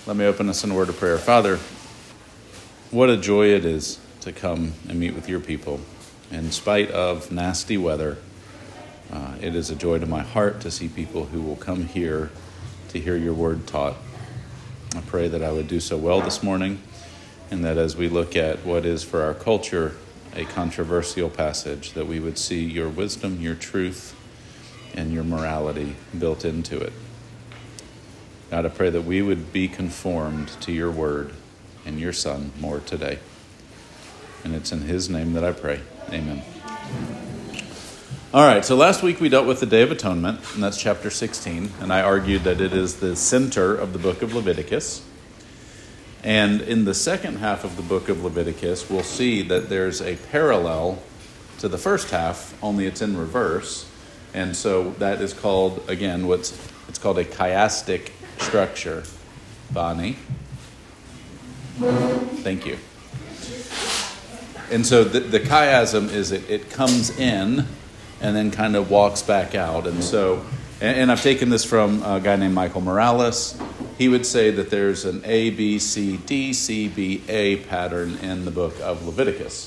Let me open us in a word of prayer. Father, what a joy it is to come and meet with your people. In spite of nasty weather, it is a joy to my heart to see people who will come here to hear your word taught. I pray that I would do so well this morning, and that as we look at what is for our culture a controversial passage, that we would see your wisdom, your truth, and your morality built into it. God, I pray that we would be conformed to your word and your Son more today. And it's in his name that I pray. Amen. All right, so last week we dealt with the Day of Atonement, and that's chapter 16. And I argued that it is the center of the book of Leviticus. And in the second half of the book of Leviticus, we'll see that there's a parallel to the first half, only it's in reverse. And so that is called, again, it's called a chiastic structure. Bonnie. Thank you. And so the chiasm is it comes in and then kind of walks back out. And so, and I've taken this from a guy named Michael Morales. He would say that there's an A, B, C, D, C, B, A pattern in the book of Leviticus.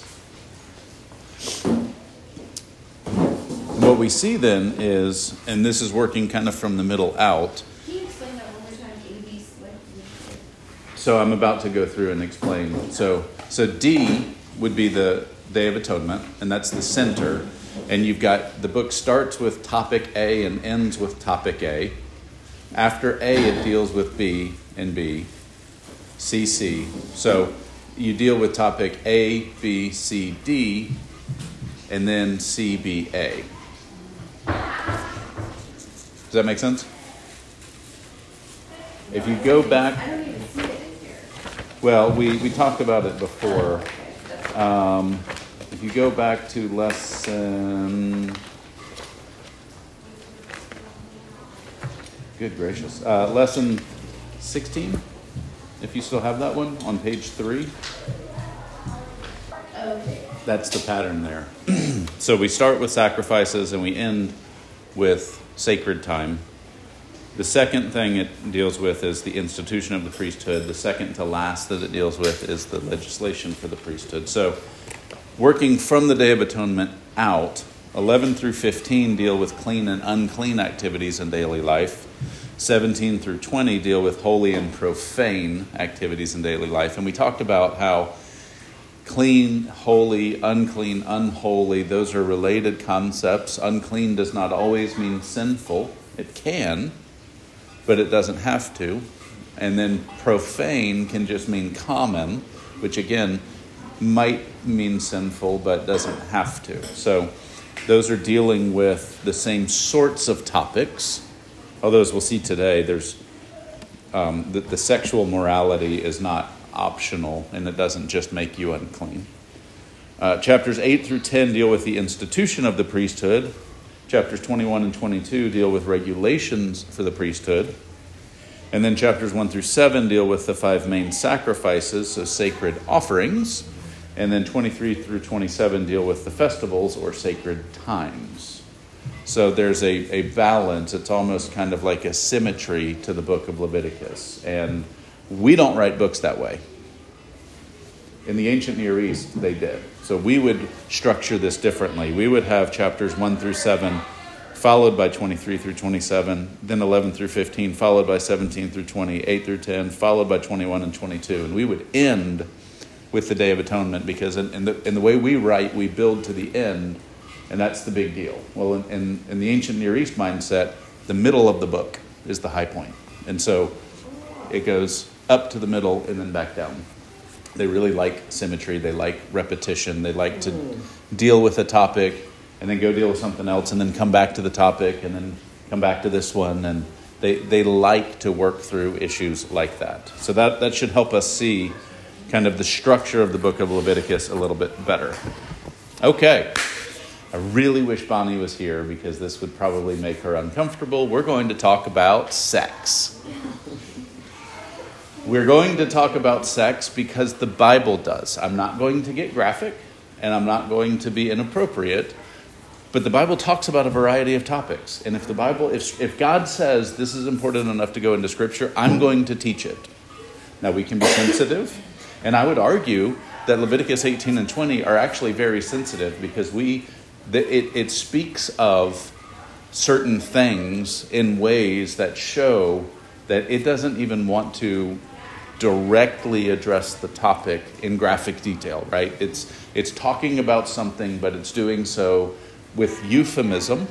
What we see then is, and this is working kind of from the middle out. Can you explain that one more time? A, B, C. So I'm about to go through and explain. So D would be the Day of Atonement, and that's the center. And you've got, the book starts with topic A and ends with topic A. After A, it deals with B and B, C, C. So you deal with topic A, B, C, D, and then C, B, A. Does that make sense? If you go back... I don't even see it in here. Well, we talked about it before. If you go back to lesson... Good gracious. Lesson 16, if you still have that one, on page 3. Okay. That's the pattern there. So we start with sacrifices and we end with sacred time. The second thing it deals with is the institution of the priesthood. The second to last that it deals with is the legislation for the priesthood. So working from the Day of Atonement out, 11 through 15 deal with clean and unclean activities in daily life. 17 through 20 deal with holy and profane activities in daily life. And we talked about how clean, holy, unclean, unholy, those are related concepts. Unclean does not always mean sinful. It can, but it doesn't have to. And then profane can just mean common, which again might mean sinful, but doesn't have to. So those are dealing with the same sorts of topics. Although, as we'll see today, there's the sexual morality is not optional, and it doesn't just make you unclean. Chapters 8 through 10 deal with the institution of the priesthood. Chapters 21 and 22 deal with regulations for the priesthood. And then chapters 1 through 7 deal with the 5 main sacrifices, so sacred offerings. And then 23 through 27 deal with the festivals or sacred times. So there's a balance. It's almost kind of like a symmetry to the book of Leviticus. And we don't write books that way. In the ancient Near East, they did. So we would structure this differently. We would have chapters 1 through 7, followed by 23 through 27, then 11 through 15, followed by 17 through 20, 8 through 10, followed by 21 and 22. And we would end with the Day of Atonement, because in the way we write, we build to the end, and that's the big deal. Well, in the ancient Near East mindset, the middle of the book is the high point. And so it goes up to the middle and then back down. They really like symmetry. They like repetition. They like to deal with a topic and then go deal with something else and then come back to the topic and then come back to this one. And they like to work through issues like that. So that should help us see kind of the structure of the book of Leviticus a little bit better. Okay. I really wish Bonnie was here because this would probably make her uncomfortable. We're going to talk about sex. We're going to talk about sex because the Bible does. I'm not going to get graphic and I'm not going to be inappropriate, but the Bible talks about a variety of topics. And if God says this is important enough to go into Scripture, I'm going to teach it. Now, we can be sensitive, and I would argue that Leviticus 18 and 20 are actually very sensitive because it speaks of certain things in ways that show that it doesn't even want to directly address the topic in graphic detail, right? It's talking about something, but it's doing so with euphemism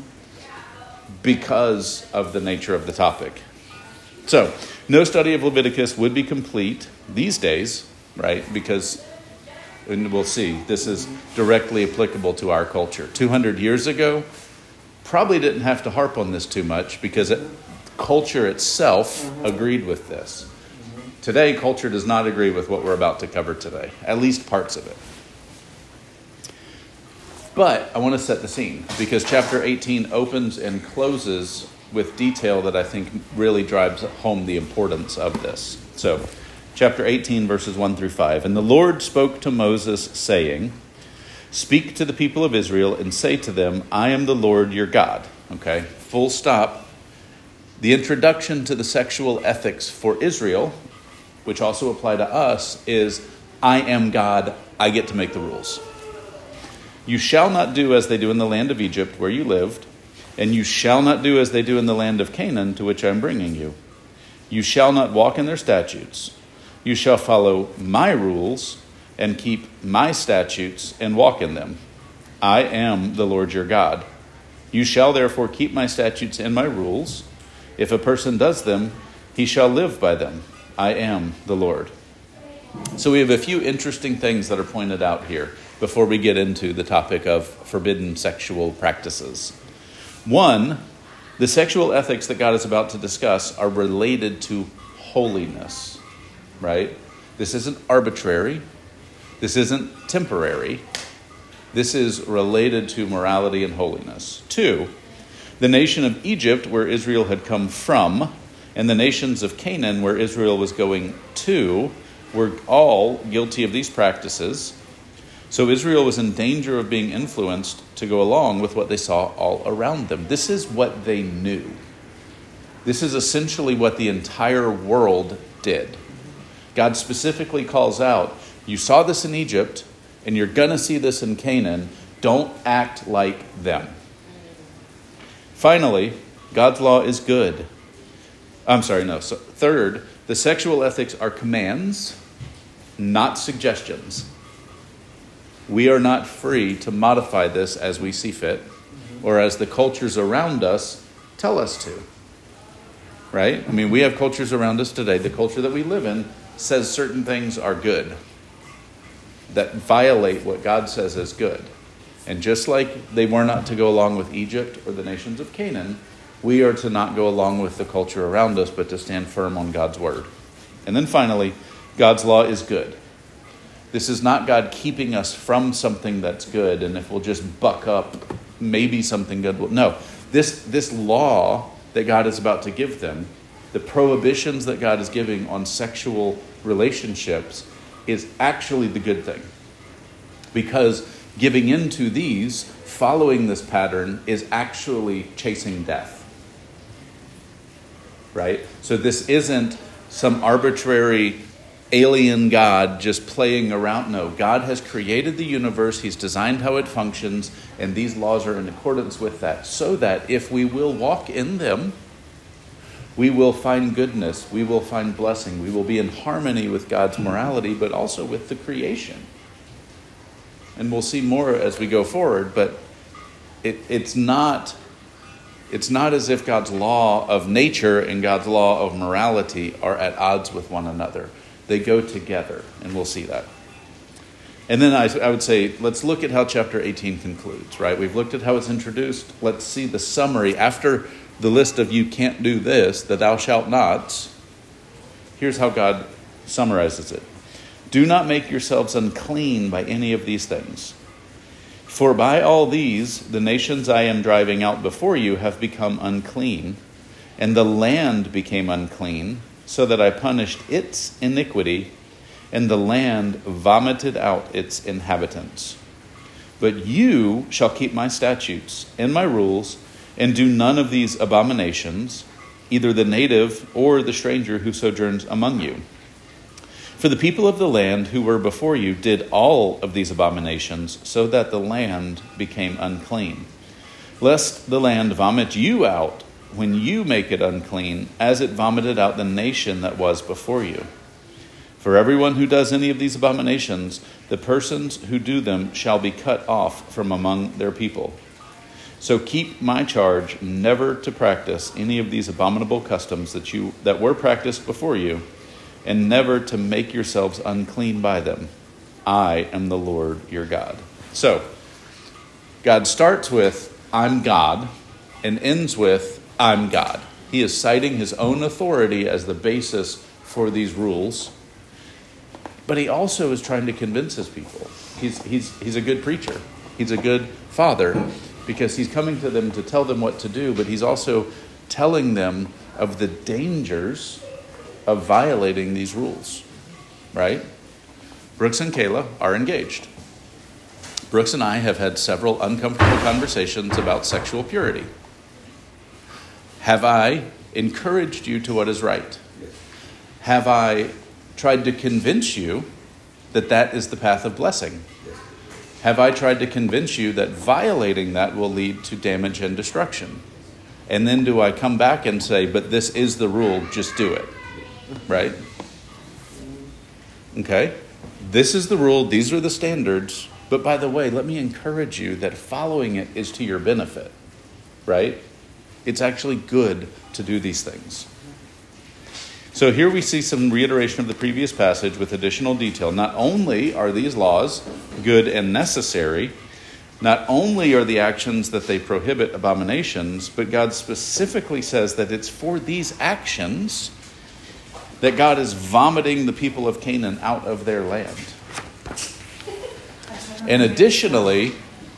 because of the nature of the topic. So, no study of Leviticus would be complete these days, right? Because, and we'll see, this is directly applicable to our culture. 200 years ago, probably didn't have to harp on this too much because culture itself agreed with this. Today, culture does not agree with what we're about to cover today, at least parts of it. But I want to set the scene because chapter 18 opens and closes with detail that I think really drives home the importance of this. So, chapter 18, verses 1 through 5. And the Lord spoke to Moses, saying, "Speak to the people of Israel and say to them, I am the Lord your God." Okay, full stop. The introduction to the sexual ethics for Israel, which also apply to us, is I am God, I get to make the rules. You shall not do as they do in the land of Egypt where you lived, and you shall not do as they do in the land of Canaan to which I am bringing you. You shall not walk in their statutes. You shall follow my rules and keep my statutes and walk in them. I am the Lord your God. You shall therefore keep my statutes and my rules. If a person does them, he shall live by them. I am the Lord. So we have a few interesting things that are pointed out here before we get into the topic of forbidden sexual practices. One, the sexual ethics that God is about to discuss are related to holiness, right? This isn't arbitrary. This isn't temporary. This is related to morality and holiness. Two, the nation of Egypt, where Israel had come from, and the nations of Canaan, where Israel was going to, were all guilty of these practices. So Israel was in danger of being influenced to go along with what they saw all around them. This is what they knew. This is essentially what the entire world did. God specifically calls out, you saw this in Egypt, and you're going to see this in Canaan. Don't act like them. Finally, God's law is good. So third, the sexual ethics are commands, not suggestions. We are not free to modify this as we see fit, or as the cultures around us tell us to. Right? I mean, we have cultures around us today. The culture that we live in says certain things are good, that violate what God says is good. And just like they were not to go along with Egypt or the nations of Canaan, we are to not go along with the culture around us, but to stand firm on God's word. And then finally, God's law is good. This is not God keeping us from something that's good, and if we'll just buck up, maybe something good will. No, this law that God is about to give them, the prohibitions that God is giving on sexual relationships, is actually the good thing. Because giving into these, following this pattern, is actually chasing death. Right? So this isn't some arbitrary alien God just playing around. No, God has created the universe. He's designed how it functions, and these laws are in accordance with that, so that if we will walk in them, we will find goodness, we will find blessing, we will be in harmony with God's morality, but also with the creation. And we'll see more as we go forward, but it's not as if God's law of nature and God's law of morality are at odds with one another. They go together, and we'll see that. And then I would say, let's look at how chapter 18 concludes, right? We've looked at how it's introduced. Let's see the summary. After the list of you can't do this, the thou shalt nots, here's how God summarizes it. Do not make yourselves unclean by any of these things. For by all these, the nations I am driving out before you have become unclean, and the land became unclean, so that I punished its iniquity, and the land vomited out its inhabitants. But you shall keep my statutes and my rules, and do none of these abominations, either the native or the stranger who sojourns among you. For the people of the land who were before you did all of these abominations, so that the land became unclean. Lest the land vomit you out when you make it unclean, as it vomited out the nation that was before you. For everyone who does any of these abominations, the persons who do them shall be cut off from among their people. So keep my charge never to practice any of these abominable customs that were practiced before you, and never to make yourselves unclean by them. I am the Lord your God. So, God starts with, I'm God, and ends with, I'm God. He is citing his own authority as the basis for these rules, but he also is trying to convince his people. He's a good preacher. He's a good father, because he's coming to them to tell them what to do, but he's also telling them of the dangers of violating these rules, right? Brooks and Kayla are engaged. Brooks and I have had several uncomfortable conversations about sexual purity. Have I encouraged you to what is right? Have I tried to convince you that that is the path of blessing? Have I tried to convince you that violating that will lead to damage and destruction? And then do I come back and say, but this is the rule, just do it? Right? Okay. This is the rule. These are the standards. But by the way, let me encourage you that following it is to your benefit. Right? It's actually good to do these things. So here we see some reiteration of the previous passage with additional detail. Not only are these laws good and necessary, not only are the actions that they prohibit abominations, but God specifically says that it's for these actions that God is vomiting the people of Canaan out of their land. And additionally,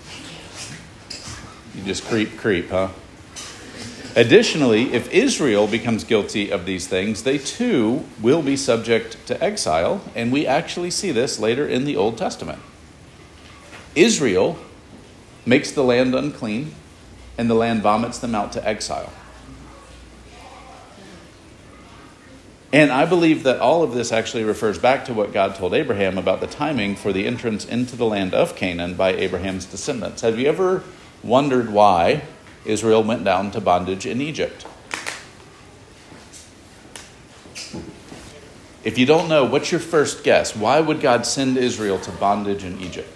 you just creep, huh? Additionally, if Israel becomes guilty of these things, they too will be subject to exile, and we actually see this later in the Old Testament. Israel makes the land unclean, and the land vomits them out to exile. And I believe that all of this actually refers back to what God told Abraham about the timing for the entrance into the land of Canaan by Abraham's descendants. Have you ever wondered why Israel went down to bondage in Egypt? If you don't know, what's your first guess? Why would God send Israel to bondage in Egypt?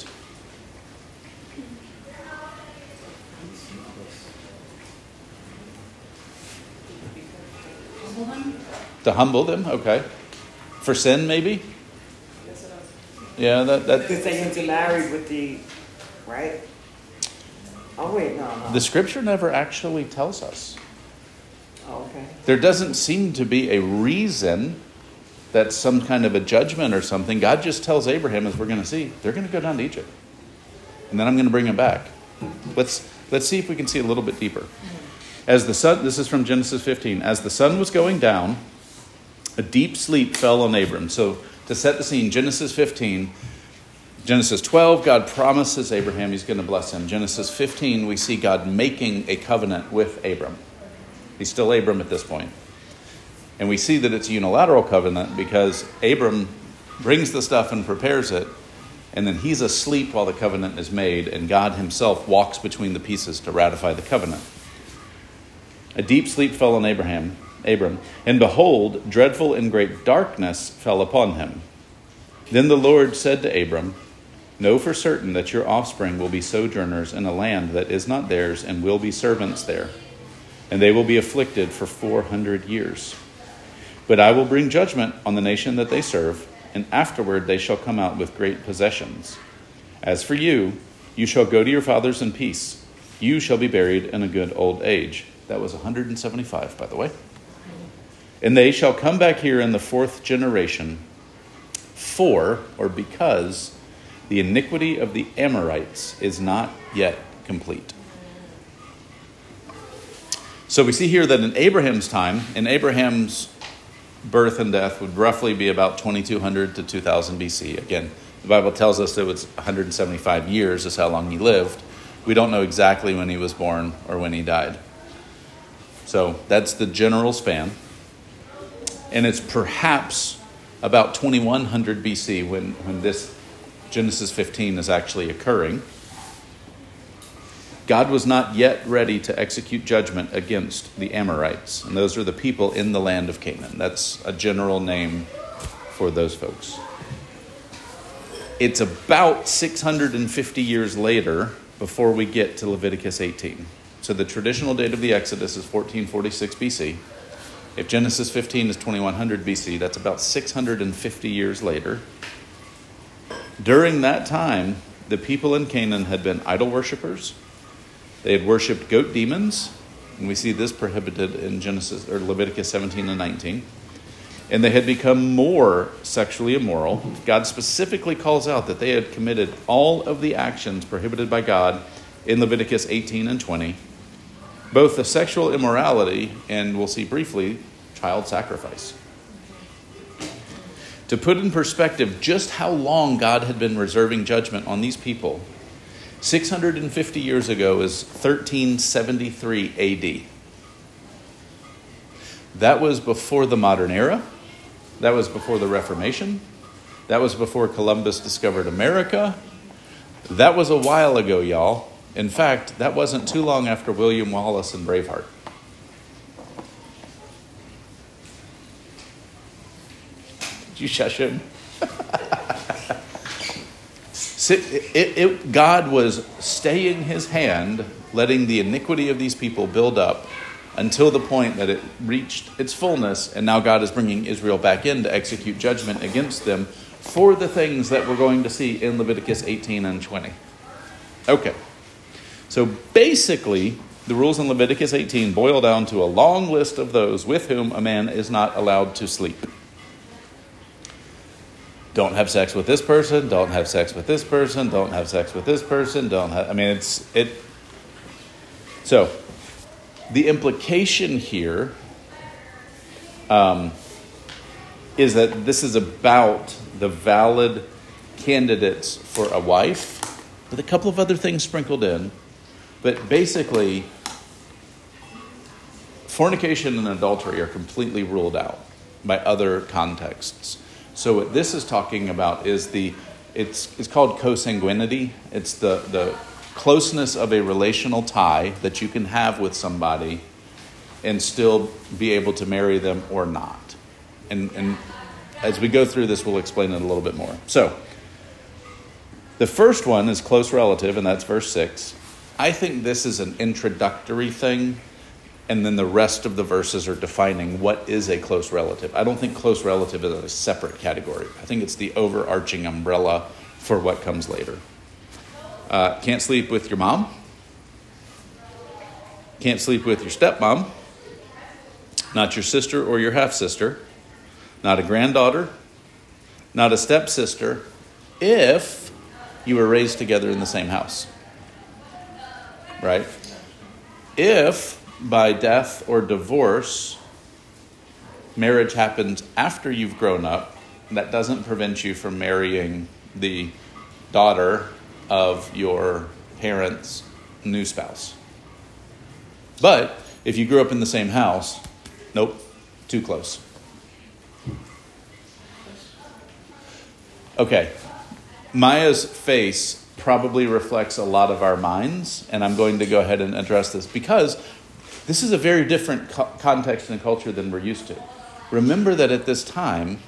To humble them, okay. For sin, maybe? Yeah, that. Because they intermarried with the, right? Oh, wait, no. The scripture never actually tells us. Oh, okay. There doesn't seem to be a reason that's some kind of a judgment or something. God just tells Abraham, as we're going to see, they're going to go down to Egypt. And then I'm going to bring them back. Let's see if we can see a little bit deeper. As the sun, this is from Genesis 15. As the sun was going down, a deep sleep fell on Abram. So to set the scene, Genesis 15, Genesis 12, God promises Abraham he's going to bless him. Genesis 15, we see God making a covenant with Abram. He's still Abram at this point. And we see that it's a unilateral covenant because Abram brings the stuff and prepares it, and then he's asleep while the covenant is made, and God himself walks between the pieces to ratify the covenant. A deep sleep fell on Abram, and behold, dreadful and great darkness fell upon him. Then the Lord said to Abram, know for certain that your offspring will be sojourners in a land that is not theirs and will be servants there, and they will be afflicted for 400 years. But I will bring judgment on the nation that they serve, and afterward they shall come out with great possessions. As for you, you shall go to your fathers in peace. You shall be buried in a good old age. That was 175, by the way. And they shall come back here in the 4th generation, because the iniquity of the Amorites is not yet complete. So we see here that in Abraham's time, in Abraham's birth and death would roughly be about 2200 to 2000 BC. Again, the Bible tells us it was 175 years is how long he lived. We don't know exactly when he was born or when he died. So that's the general span. And it's perhaps about 2100 BC when this Genesis 15 is actually occurring. God was not yet ready to execute judgment against the Amorites. And those are the people in the land of Canaan. That's a general name for those folks. It's about 650 years later before we get to Leviticus 18. So the traditional date of the Exodus is 1446 BC. If Genesis 15 is 2100 BC, that's about 650 years later. During that time, the people in Canaan had been idol worshippers. They had worshipped goat demons, and we see this prohibited in Genesis or Leviticus 17 and 19. And they had become more sexually immoral. God specifically calls out that they had committed all of the actions prohibited by God in Leviticus 18 and 20, both the sexual immorality and, we'll see briefly, child sacrifice. To put in perspective just how long God had been reserving judgment on these people, 650 years ago is 1373 AD. That was before the modern era. That was before the Reformation. That was before Columbus discovered America. That was a while ago, y'all. In fact, that wasn't too long after William Wallace and Braveheart. Did you shush him? God was staying his hand, letting the iniquity of these people build up until the point that it reached its fullness, and now God is bringing Israel back in to execute judgment against them for the things that we're going to see in Leviticus 18 and 20. Okay, so basically, the rules in Leviticus 18 boil down to a long list of those with whom a man is not allowed to sleep. Don't have sex with this person, don't have sex with this person, don't have sex with this person, So, the implication here is that this is about the valid candidates for a wife, with a couple of other things sprinkled in. But basically, fornication and adultery are completely ruled out by other contexts. So what this is talking about is it's called consanguinity. It's the closeness of a relational tie that you can have with somebody and still be able to marry them or not. And as we go through this, we'll explain it a little bit more. So the first one is close relative, and that's verse 6. I think this is an introductory thing, and then the rest of the verses are defining what is a close relative. I don't think close relative is a separate category. I think it's the overarching umbrella for what comes later. Can't sleep with your mom. Can't sleep with your stepmom. Not your sister or your half-sister. Not a granddaughter. Not a stepsister. If you were raised together in the same house. Right? If by death or divorce, marriage happens after you've grown up, that doesn't prevent you from marrying the daughter of your parents' new spouse. But if you grew up in the same house, nope, too close. Okay, Maya's face probably reflects a lot of our minds, and I'm going to go ahead and address this because this is a very different context and culture than we're used to. Remember that at this time,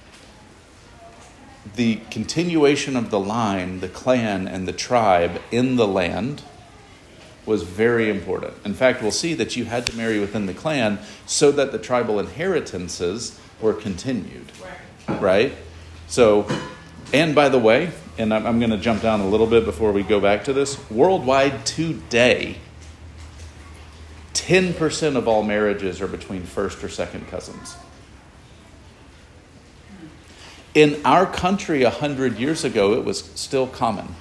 the continuation of the line, the clan, and the tribe in the land was very important. In fact, we'll see that you had to marry within the clan so that the tribal inheritances were continued. Right? So, and by the way, and I'm going to jump down a little bit before we go back to this, worldwide today, 10% of all marriages are between first or second cousins. In our country 100 years ago, it was still common.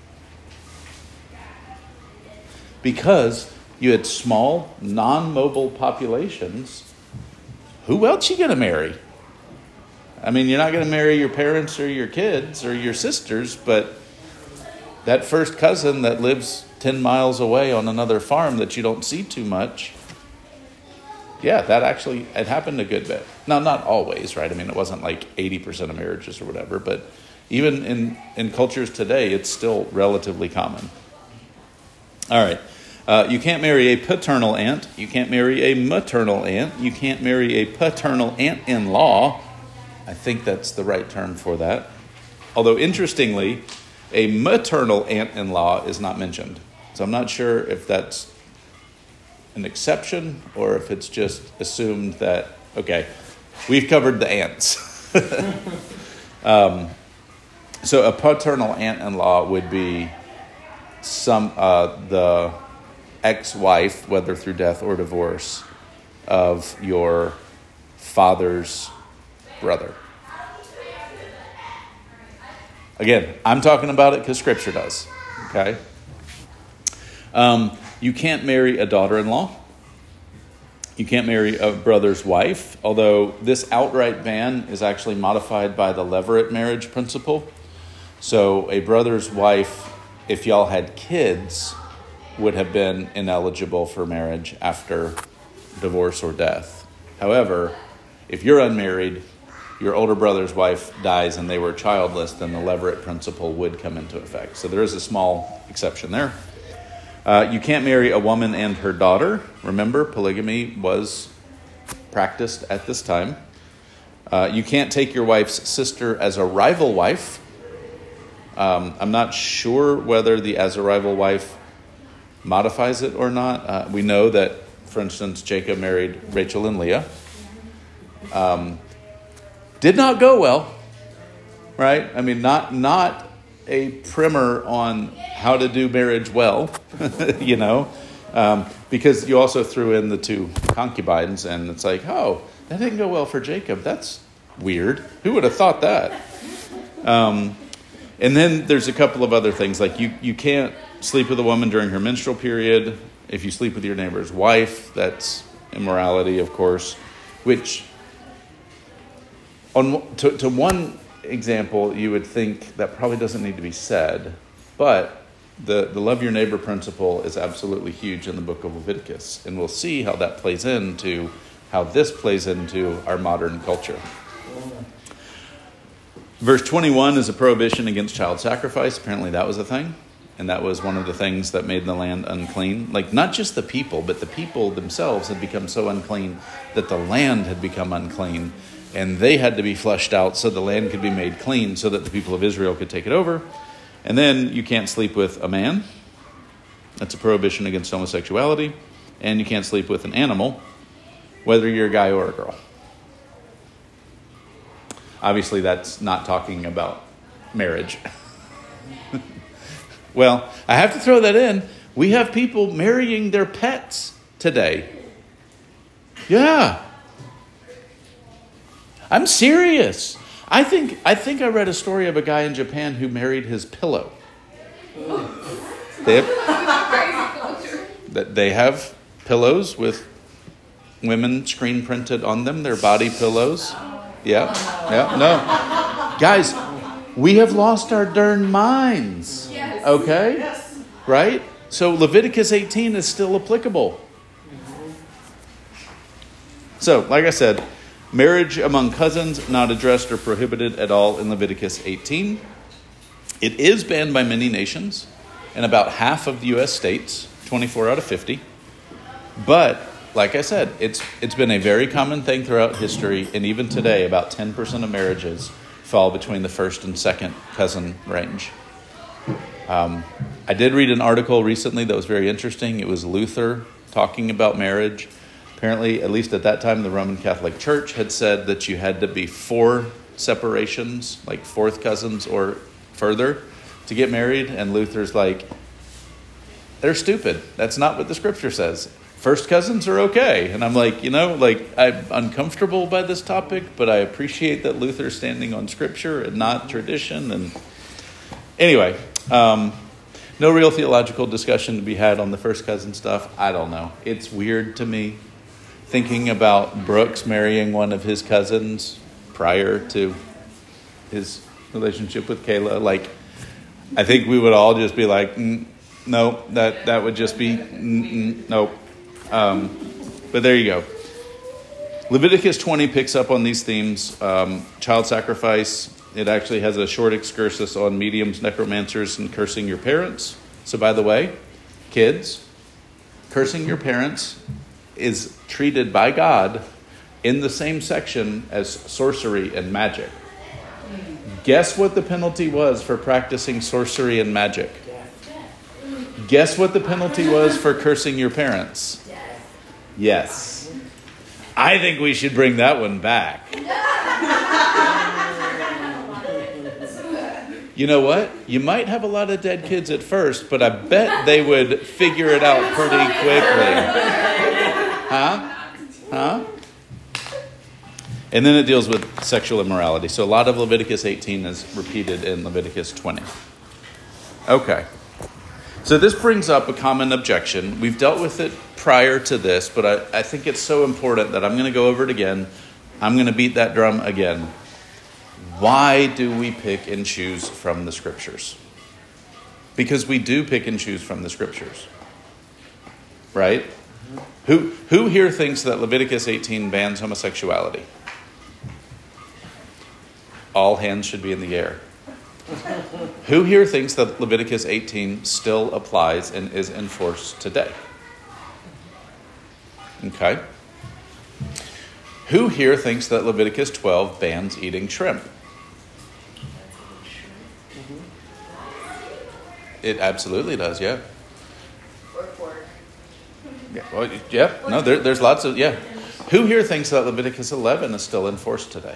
Because you had small, non-mobile populations. Who else you going to marry? I mean, you're not going to marry your parents or your kids or your sisters, but that first cousin that lives 10 miles away on another farm that you don't see too much, yeah, that actually, it happened a good bit. Now, not always, right? I mean, it wasn't like 80% of marriages or whatever, but even in cultures today, it's still relatively common. All right. You can't marry a paternal aunt. You can't marry a maternal aunt. You can't marry a paternal aunt-in-law. I think that's the right term for that. Although, interestingly, a maternal aunt-in-law is not mentioned. So I'm not sure if that's an exception or if it's just assumed that, okay, we've covered the aunts. So a paternal aunt-in-law would be the ex-wife, whether through death or divorce, of your father's brother. Again, I'm talking about it because Scripture does. Okay. You can't marry a daughter-in-law. You can't marry a brother's wife, although this outright ban is actually modified by the levirate marriage principle. So a brother's wife, if y'all had kids, would have been ineligible for marriage after divorce or death. However, if you're unmarried, your older brother's wife dies and they were childless, then the levirate principle would come into effect. So there is a small exception there. You can't marry a woman and her daughter. Remember, polygamy was practiced at this time. You can't take your wife's sister as a rival wife. I'm not sure whether the as a rival wife modifies it or not. We know that, for instance, Jacob married Rachel and Leah. Did not go well, right? I mean, not a primer on how to do marriage well, because you also threw in the two concubines, and it's like, oh, that didn't go well for Jacob. That's weird. Who would have thought that? And then there's a couple of other things, like you can't sleep with a woman during her menstrual period. If you sleep with your neighbor's wife, that's immorality, of course, which to one example, you would think that probably doesn't need to be said, but the love your neighbor principle is absolutely huge in the book of Leviticus, and we'll see how that plays into how this plays into our modern culture. Verse 21 is a prohibition against child sacrifice. Apparently that was a thing, and that was one of the things that made the land unclean. Like, not just the people, but the people themselves had become so unclean that the land had become unclean. And they had to be flushed out so the land could be made clean so that the people of Israel could take it over. And then you can't sleep with a man. That's a prohibition against homosexuality. And you can't sleep with an animal, whether you're a guy or a girl. Obviously, that's not talking about marriage. Well, I have to throw that in. We have people marrying their pets today. Yeah. I'm serious. I think I read a story of a guy in Japan who married his pillow. They have pillows with women screen printed on them. They're body pillows. Yeah. No. Guys, we have lost our darn minds. Yes. Okay? Yes. Right? So Leviticus 18 is still applicable. So, like I said, marriage among cousins not addressed or prohibited at all in Leviticus 18. It is banned by many nations in about half of the U.S. states, 24 out of 50. But, like I said, it's been a very common thing throughout history, and even today, about 10% of marriages fall between the first and second cousin range. I did read an article recently that was very interesting. It was Luther talking about marriage. Apparently, at least at that time, the Roman Catholic Church had said that you had to be 4 separations, like fourth cousins or further, to get married. And Luther's like, they're stupid. That's not what the Scripture says. First cousins are okay. And I'm like, I'm uncomfortable by this topic, but I appreciate that Luther's standing on Scripture and not tradition. And anyway, no real theological discussion to be had on the first cousin stuff. I don't know. It's weird to me. Thinking about Brooks marrying one of his cousins prior to his relationship with Kayla, I think we would all just be like, no, that would just be, nope. But there you go. Leviticus 20 picks up on these themes. Child sacrifice. It actually has a short excursus on mediums, necromancers, and cursing your parents. So by the way, kids, cursing your parents is treated by God in the same section as sorcery and magic. Guess what the penalty was for practicing sorcery and magic? Guess what the penalty was for cursing your parents? Yes. I think we should bring that one back. You know what? You might have a lot of dead kids at first, but I bet they would figure it out pretty quickly. Huh? And then it deals with sexual immorality. So a lot of Leviticus 18 is repeated in Leviticus 20. Okay. So this brings up a common objection. We've dealt with it prior to this, but I think it's so important that I'm going to go over it again. I'm going to beat that drum again. Why do we pick and choose from the scriptures? Because we do pick and choose from the scriptures. Right? Who here thinks that Leviticus 18 bans homosexuality? All hands should be in the air. Who here thinks that Leviticus 18 still applies and is enforced today? Okay. Who here thinks that Leviticus 12 bans eating shrimp? It absolutely does, yeah. Or pork. Yeah, well, yeah. No, there's lots of, yeah. Who here thinks that Leviticus 11 is still enforced today?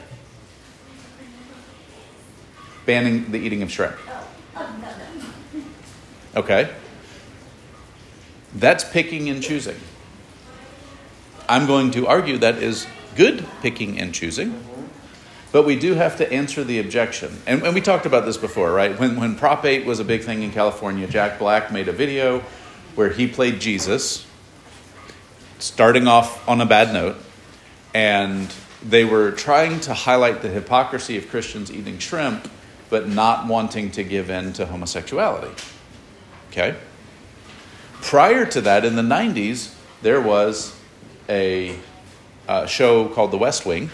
Banning the eating of shrimp. No. Okay. That's picking and choosing. I'm going to argue that is good picking and choosing. But we do have to answer the objection. And we talked about this before, right? When Prop 8 was a big thing in California, Jack Black made a video where he played Jesus, starting off on a bad note. And they were trying to highlight the hypocrisy of Christians eating shrimp, but not wanting to give in to homosexuality. Okay? Prior to that, in the 90s, there was a show called The West Wing.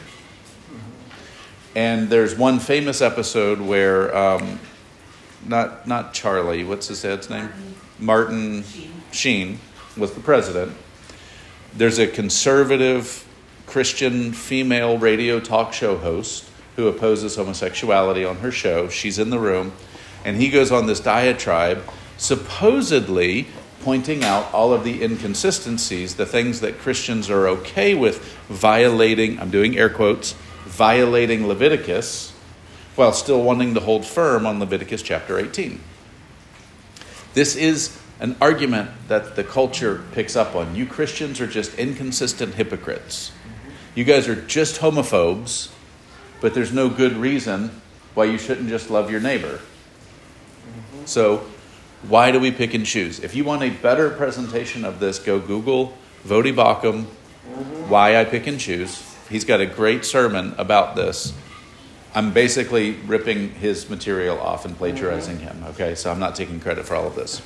And there's one famous episode where, not Charlie, what's his dad's name? Martin Sheen was the president. There's a conservative Christian female radio talk show host who opposes homosexuality on her show. She's in the room. And he goes on this diatribe, supposedly pointing out all of the inconsistencies, the things that Christians are okay with violating, I'm doing air quotes, violating Leviticus, while still wanting to hold firm on Leviticus chapter 18. This is an argument that the culture picks up on. You Christians are just inconsistent hypocrites. You guys are just homophobes, but there's no good reason why you shouldn't just love your neighbor. So why do we pick and choose? If you want a better presentation of this, go Google Voddie Baucham, Why I Pick and Choose. He's got a great sermon about this. I'm basically ripping his material off and plagiarizing him, okay? So I'm not taking credit for all of this.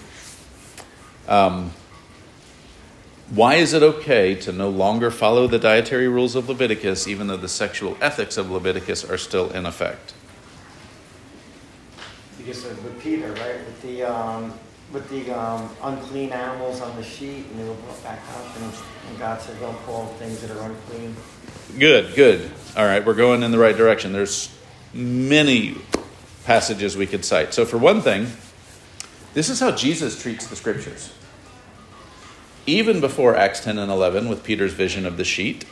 Why is it okay to no longer follow the dietary rules of Leviticus, even though the sexual ethics of Leviticus are still in effect? Because with Peter, right, with the unclean animals on the sheet, and they were brought back up, and God said, "Don't call things that are unclean." Good. All right, we're going in the right direction. There's many passages we could cite. So for one thing, this is how Jesus treats the scriptures. Even before Acts 10 and 11 with Peter's vision of the sheet,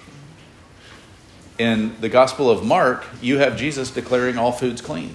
in the Gospel of Mark, you have Jesus declaring all foods clean.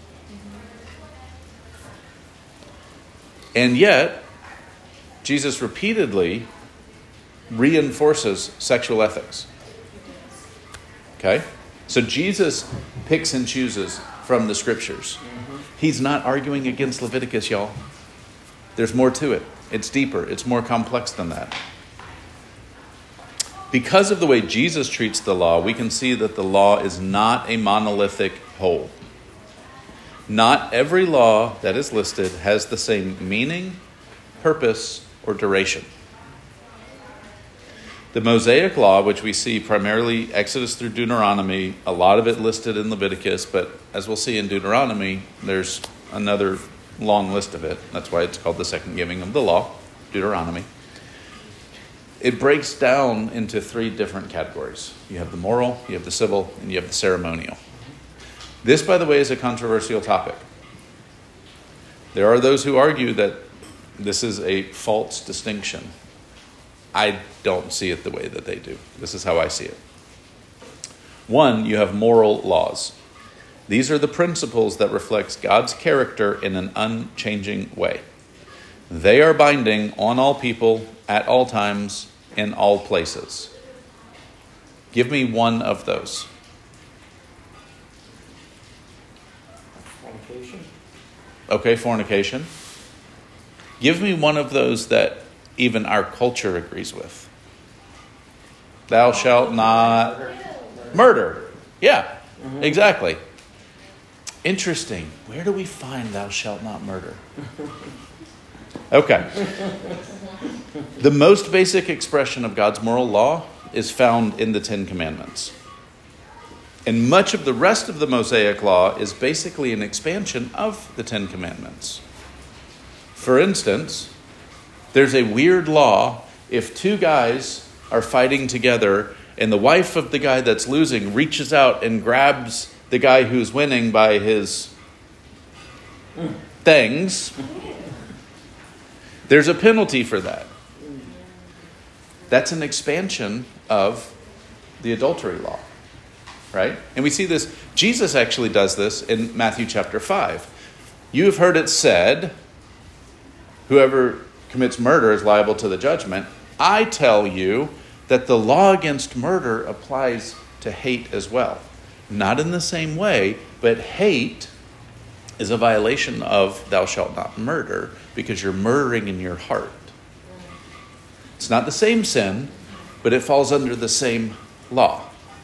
And yet, Jesus repeatedly reinforces sexual ethics. Okay? So Jesus picks and chooses from the scriptures. He's not arguing against Leviticus, y'all. There's more to it. It's deeper. It's more complex than that. Because of the way Jesus treats the law, we can see that the law is not a monolithic whole. Not every law that is listed has the same meaning, purpose, or duration. The Mosaic Law, which we see primarily Exodus through Deuteronomy, a lot of it listed in Leviticus, but as we'll see in Deuteronomy, there's another long list of it. That's why it's called the second giving of the law, Deuteronomy. It breaks down into three different categories. You have the moral, you have the civil, and you have the ceremonial. This, by the way, is a controversial topic. There are those who argue that this is a false distinction. I don't see it the way that they do. This is how I see it. One, you have moral laws. These are the principles that reflect God's character in an unchanging way. They are binding on all people at all times in all places. Give me one of those. Fornication. Okay, fornication. Give me one of those that even our culture agrees with. Thou shalt not murder. Yeah, exactly. Interesting. Where do we find thou shalt not murder? Okay. The most basic expression of God's moral law is found in the Ten Commandments. And much of the rest of the Mosaic Law is basically an expansion of the Ten Commandments. For instance, there's a weird law if two guys are fighting together and the wife of the guy that's losing reaches out and grabs the guy who's winning by his things, there's a penalty for that. That's an expansion of the adultery law, right? And we see this, Jesus actually does this in Matthew chapter 5. You have heard it said, whoever commits murder is liable to the judgment. I tell you that the law against murder applies to hate as well. Not in the same way, but hate is a violation of thou shalt not murder because you're murdering in your heart. It's not the same sin, but it falls under the same law.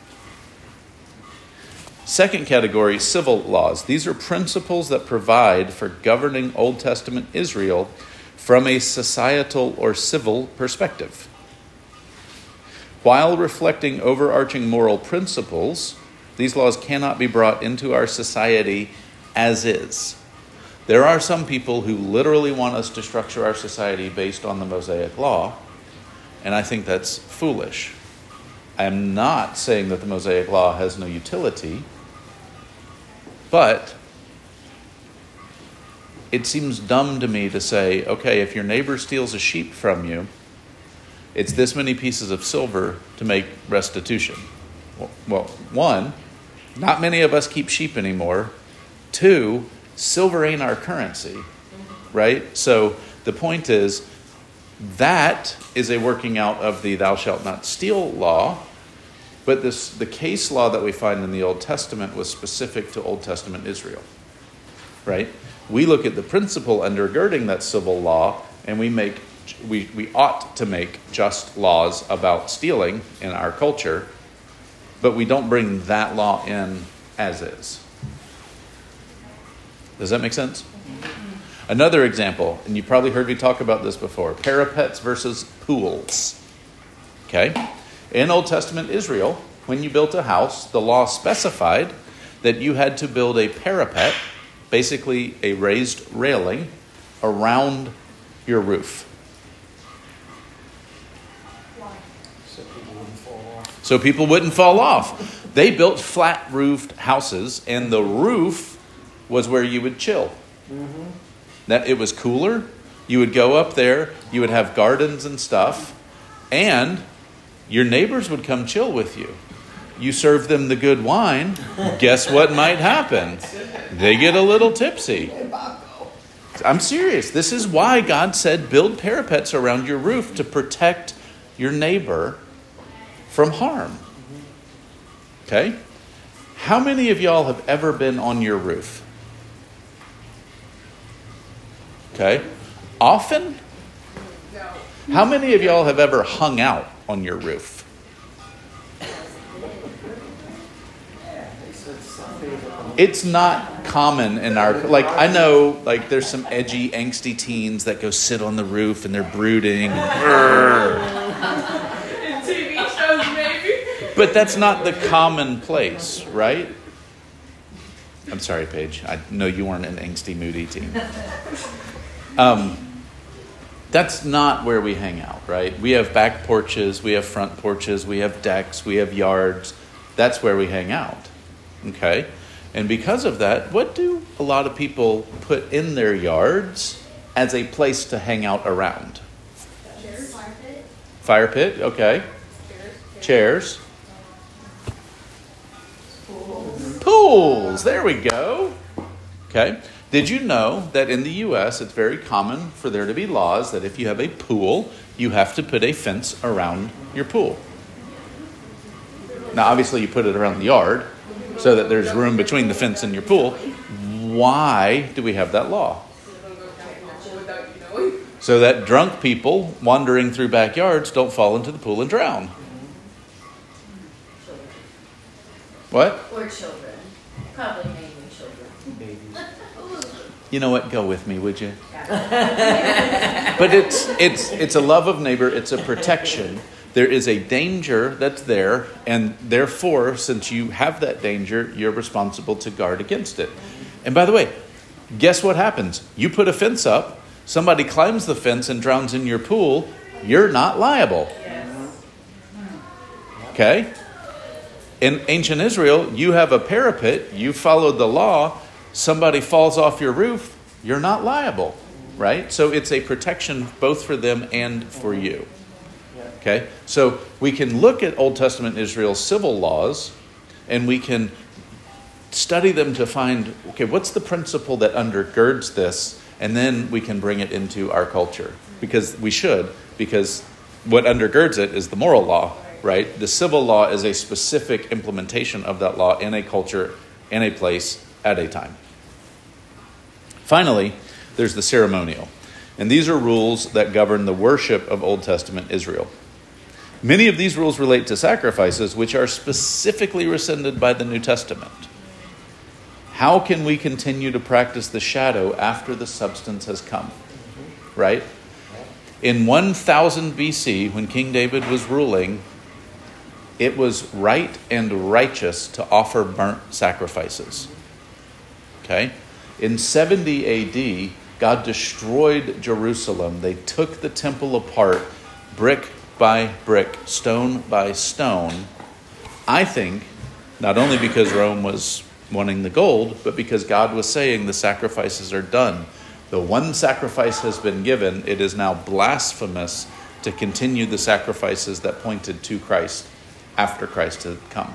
Second category, civil laws. These are principles that provide for governing Old Testament Israel from a societal or civil perspective. While reflecting overarching moral principles, these laws cannot be brought into our society as is. There are some people who literally want us to structure our society based on the Mosaic Law, and I think that's foolish. I am not saying that the Mosaic Law has no utility, but it seems dumb to me to say, okay, if your neighbor steals a sheep from you, it's this many pieces of silver to make restitution. Well, one, not many of us keep sheep anymore. Two, silver ain't our currency, right? So the point is, that is a working out of the thou shalt not steal law, but the case law that we find in the Old Testament was specific to Old Testament Israel, right? We look at the principle undergirding that civil law, and we ought to make just laws about stealing in our culture, but we don't bring that law in as is. Does that make sense? Another example, and you probably heard me talk about this before, parapets versus pools. Okay? In Old Testament Israel, when you built a house, the law specified that you had to build a parapet, basically a raised railing, around your roof. So people wouldn't fall off. They built flat-roofed houses, and the roof was where you would chill. Mm-hmm. That it was cooler. You would go up there. You would have gardens and stuff, and your neighbors would come chill with you. You serve them the good wine. Guess what might happen? They get a little tipsy. I'm serious. This is why God said build parapets around your roof to protect your neighbor from harm. Okay? How many of y'all have ever been on your roof? Okay? Often? No. How many of y'all have ever hung out on your roof? It's not common in our, I know, there's some edgy, angsty teens that go sit on the roof and they're brooding. And, But that's not the commonplace, right? I'm sorry, Paige. I know you weren't an angsty, moody teen. That's not where we hang out, right? We have back porches, we have front porches, we have decks, we have yards. That's where we hang out, okay? And because of that, what do a lot of people put in their yards as a place to hang out around? Chairs. Fire pit. Fire pit, okay. Chairs. Pools, there we go. Okay. Did you know that in the U.S. it's very common for there to be laws that if you have a pool, you have to put a fence around your pool? Now, obviously, you put it around the yard so that there's room between the fence and your pool. Why do we have that law? So that drunk people wandering through backyards don't fall into the pool and drown. What? Or children. Probably mainly children. Babies. You know what? Go with me, would you? But it's a love of neighbor. It's a protection. There is a danger that's there, and therefore, since you have that danger, you're responsible to guard against it. And by the way, guess what happens? You put a fence up, somebody climbs the fence and drowns in your pool, you're not liable. Okay? In ancient Israel, you have a parapet, you followed the law, somebody falls off your roof, you're not liable, right? So it's a protection both for them and for you. Okay? So we can look at Old Testament Israel's civil laws, and we can study them to find, okay, what's the principle that undergirds this? And then we can bring it into our culture. Because what undergirds it is the moral law, right? The civil law is a specific implementation of that law in a culture, in a place, at a time. Finally, there's the ceremonial. And these are rules that govern the worship of Old Testament Israel. Many of these rules relate to sacrifices, which are specifically rescinded by the New Testament. How can we continue to practice the shadow after the substance has come? Right? In 1000 BC, when King David was ruling, it was right and righteous to offer burnt sacrifices. Okay? In 70 AD, God destroyed Jerusalem. They took the temple apart, brick by brick, stone by stone. I think, not only because Rome was wanting the gold, but because God was saying the sacrifices are done. The one sacrifice has been given. It is now blasphemous to continue the sacrifices that pointed to Christ after Christ had come.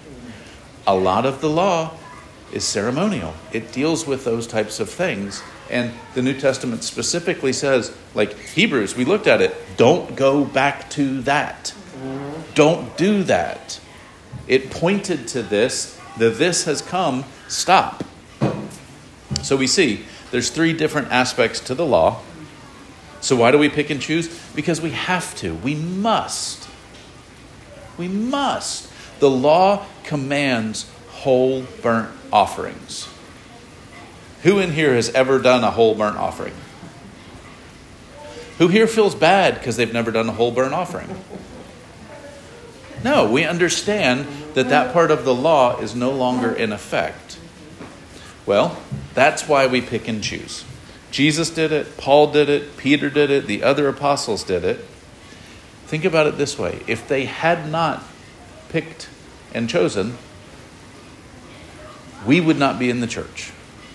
A lot of the law is ceremonial. It deals with those types of things. And the New Testament specifically says, like Hebrews, we looked at it, don't go back to that. Don't do that. It pointed to this. This has come. Stop. So we see there's 3 different aspects to the law. So why do we pick and choose? Because we have to. We must. We must. The law commands whole burnt offerings. Who in here has ever done a whole burnt offering? Who here feels bad because they've never done a whole burnt offering? No, we understand that part of the law is no longer in effect. Well, that's why we pick and choose. Jesus did it, Paul did it, Peter did it, the other apostles did it. Think about it this way. If they had not picked and chosen, we would not be in the church.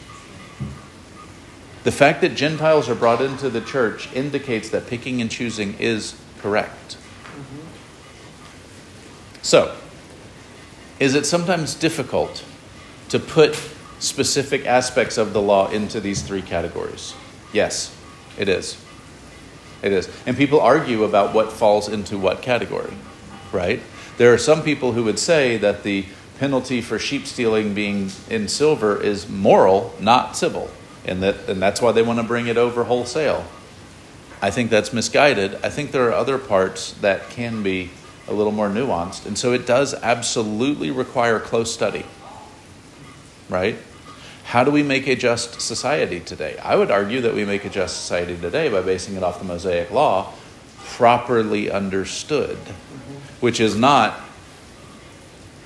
The fact that Gentiles are brought into the church indicates that picking and choosing is correct. So, is it sometimes difficult to put specific aspects of the law into these 3 categories? Yes, it is. It is. And people argue about what falls into what category, right? There are some people who would say that the penalty for sheep stealing being in silver is moral, not civil. And that's why they want to bring it over wholesale. I think that's misguided. I think there are other parts that can be a little more nuanced. And so it does absolutely require close study. Right? How do we make a just society today? I would argue that we make a just society today by basing it off the Mosaic Law, properly understood, which is not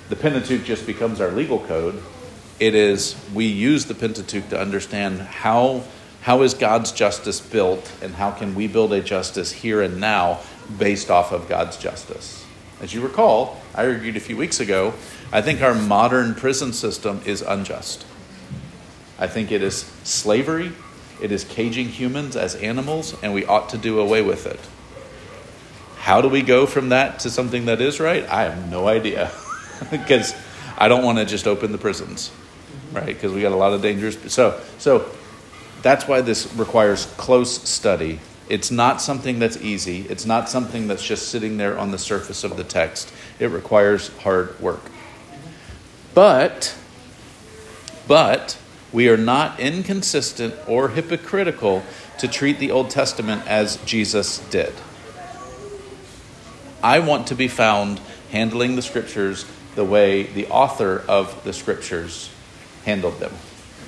the Pentateuch just becomes our legal code. It is, we use the Pentateuch to understand how is God's justice built, and how can we build a justice here and now based off of God's justice. As you recall, I argued a few weeks ago, I think our modern prison system is unjust. I think it is slavery. It is caging humans as animals, and we ought to do away with it. How do we go from that to something that is right? I have no idea. Because I don't want to just open the prisons, right? Because we got a lot of dangers. So that's why this requires close study. It's not something that's easy. It's not something that's just sitting there on the surface of the text. It requires hard work. But we are not inconsistent or hypocritical to treat the Old Testament as Jesus did. I want to be found handling the Scriptures the way the author of the Scriptures handled them.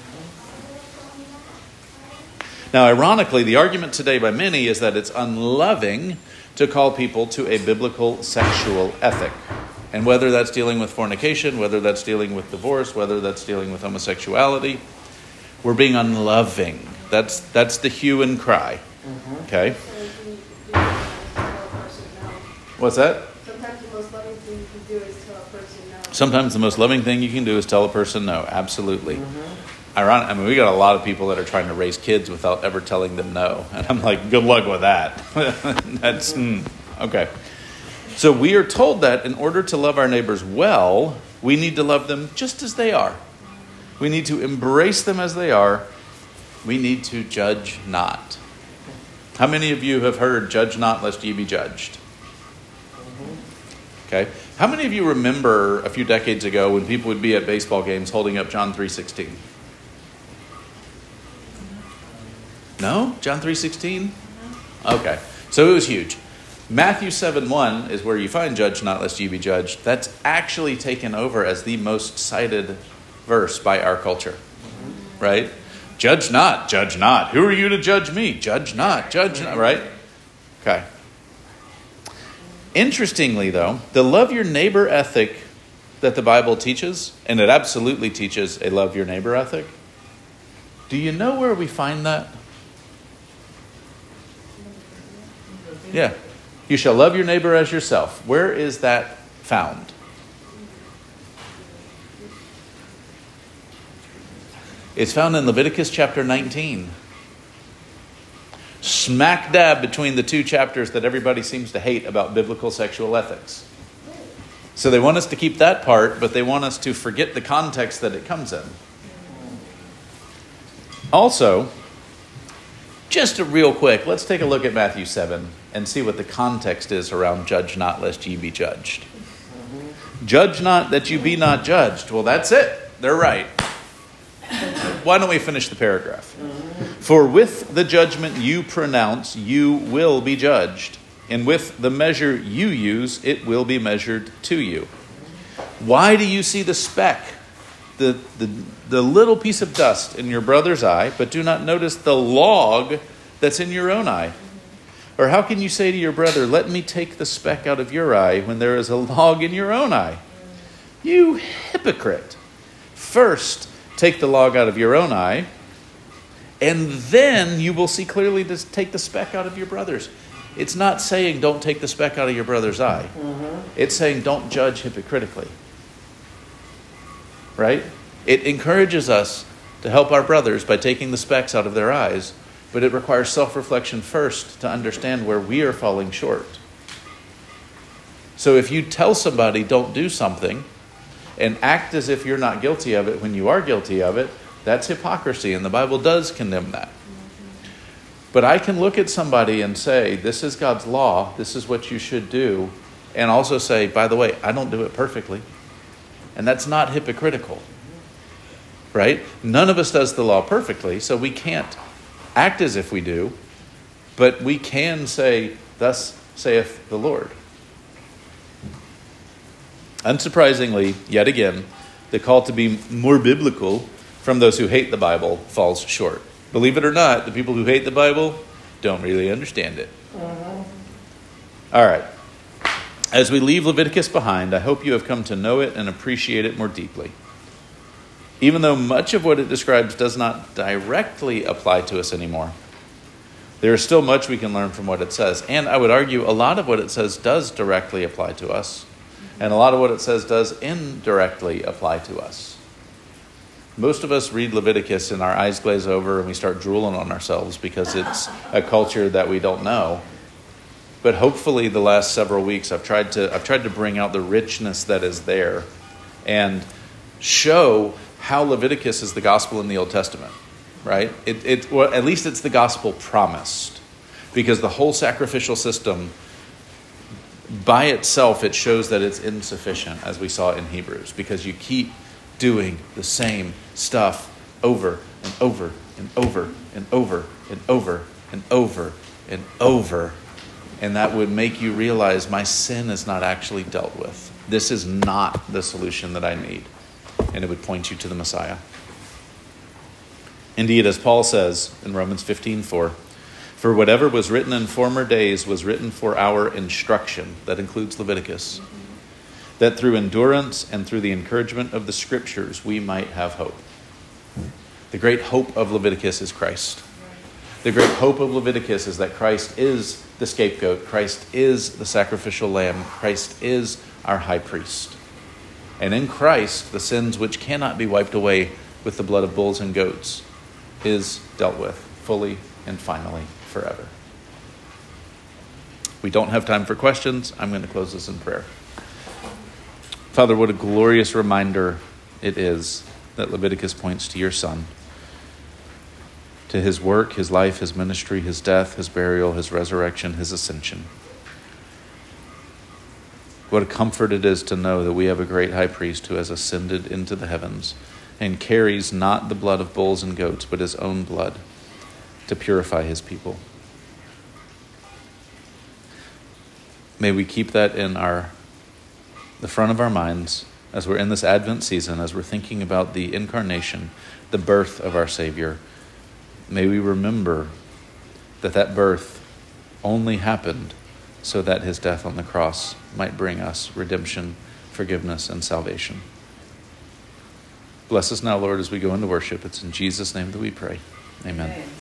Now, ironically, the argument today by many is that it's unloving to call people to a biblical sexual ethic. And whether that's dealing with fornication, whether that's dealing with divorce, whether that's dealing with homosexuality, we're being unloving. That's the hue and cry. Okay? What's that? Sometimes the most loving thing you can do is tell a person no. Sometimes the most loving thing you can do is tell a person no. Absolutely. Ironic. I mean, we got a lot of people that are trying to raise kids without ever telling them no. And I'm like, good luck with that. That's, okay. So we are told that in order to love our neighbors well, we need to love them just as they are. We need to embrace them as they are. We need to judge not. How many of you have heard, judge not lest ye be judged? Okay. How many of you remember a few decades ago when people would be at baseball games holding up John 3:16? No? John 3:16? Okay. So it was huge. Matthew 7:1 is where you find judge not lest ye be judged. That's actually taken over as the most cited verse by our culture. Right? Judge not, judge not. Who are you to judge me? Judge not, right? Okay. Interestingly, though, the love your neighbor ethic that the Bible teaches, and it absolutely teaches a love your neighbor ethic, do you know where we find that? Yeah. You shall love your neighbor as yourself. Where is that found? It's found in Leviticus chapter 19. Smack dab between the two chapters that everybody seems to hate about biblical sexual ethics. So they want us to keep that part, but they want us to forget the context that it comes in. Also, just real quick, let's take a look at Matthew 7 and see what the context is around judge not lest ye be judged. Judge not that you be not judged. Well, that's it. They're right. Why don't we finish the paragraph? For with the judgment you pronounce, you will be judged. And with the measure you use, it will be measured to you. Why do you see the speck, the little piece of dust in your brother's eye, but do not notice the log that's in your own eye? Or how can you say to your brother, let me take the speck out of your eye when there is a log in your own eye? You hypocrite. First, take the log out of your own eye, and then you will see clearly to take the speck out of your brother's. It's not saying don't take the speck out of your brother's eye. It's saying don't judge hypocritically. Right? It encourages us to help our brothers by taking the specks out of their eyes, but it requires self-reflection first to understand where we are falling short. So if you tell somebody don't do something and act as if you're not guilty of it when you are guilty of it, that's hypocrisy, and the Bible does condemn that. But I can look at somebody and say, this is God's law, this is what you should do, and also say, by the way, I don't do it perfectly. And that's not hypocritical. Right? None of us does the law perfectly, so we can't act as if we do, but we can say, thus saith the Lord. Unsurprisingly, yet again, the call to be more biblical from those who hate the Bible falls short. Believe it or not, the people who hate the Bible don't really understand it. All right. As we leave Leviticus behind, I hope you have come to know it and appreciate it more deeply. Even though much of what it describes does not directly apply to us anymore, there is still much we can learn from what it says. And I would argue a lot of what it says does directly apply to us. And a lot of what it says does indirectly apply to us. Most of us read Leviticus and our eyes glaze over and we start drooling on ourselves because it's a culture that we don't know. But hopefully the last several weeks I've tried to bring out the richness that is there and show how Leviticus is the gospel in the Old Testament, right? Well, at least it's the gospel promised, because the whole sacrificial system by itself, it shows that it's insufficient, as we saw in Hebrews, because you keep doing the same stuff over and over and over and over and over and over and over. And that would make you realize my sin is not actually dealt with. This is not the solution that I need. And it would point you to the Messiah. Indeed, as Paul says in Romans 15:4, for whatever was written in former days was written for our instruction. That includes Leviticus. That through endurance and through the encouragement of the scriptures, we might have hope. The great hope of Leviticus is Christ. The great hope of Leviticus is that Christ is the scapegoat. Christ is the sacrificial lamb. Christ is our high priest. And in Christ, the sins which cannot be wiped away with the blood of bulls and goats is dealt with fully and finally forever. We don't have time for questions. I'm going to close this in prayer. Father, what a glorious reminder it is that Leviticus points to your Son, to his work, his life, his ministry, his death, his burial, his resurrection, his ascension. What a comfort it is to know that we have a great high priest who has ascended into the heavens and carries not the blood of bulls and goats, but his own blood to purify his people. May we keep that in the front of our minds as we're in this Advent season, as we're thinking about the incarnation, the birth of our Savior. May we remember that birth only happened so that his death on the cross might bring us redemption, forgiveness, and salvation. Bless us now, Lord, as we go into worship. It's in Jesus' name that we pray. Amen.